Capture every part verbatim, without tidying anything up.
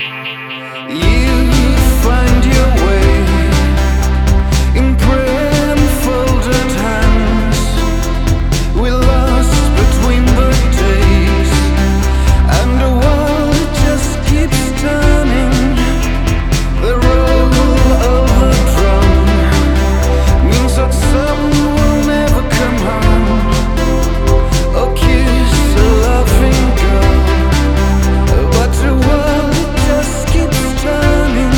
You find your way in prayer folded hands. We lost between the days, and the world just keeps turning. The roll of a drum means that some will never come home or kiss a loving girl, but the world just keeps turning.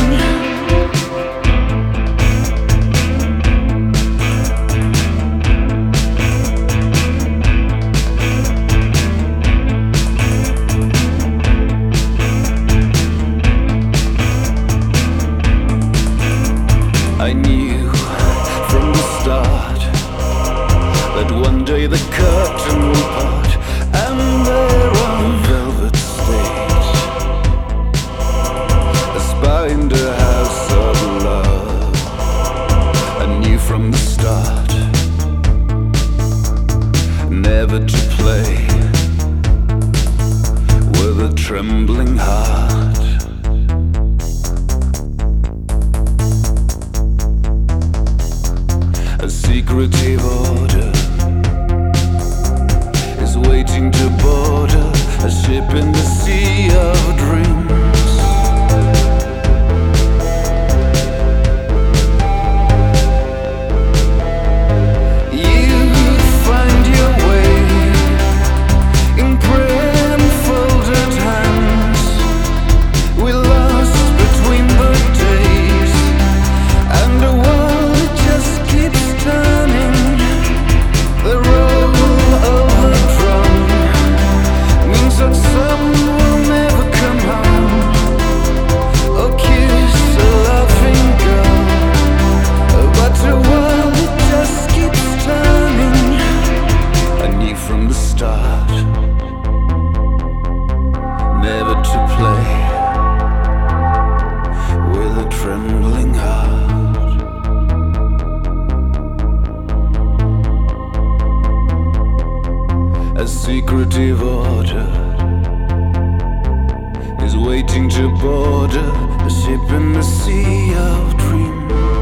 I knew from the start that one day the curtain will part, and there on velvet stage, a spy in the house of love. I knew from the start never to play with a trembling heart. A secretive order is waiting to board a ship in the sea of dreams. You find your way in prayer folded hands. We lost between the days, and the world just keeps turning. The roll of a drum means that some will never come home or kiss a loving girl, but the world just keeps turning. I knew from the start never to play with a trembling heart. A secretive order is waiting to board a ship in the sea of dreams.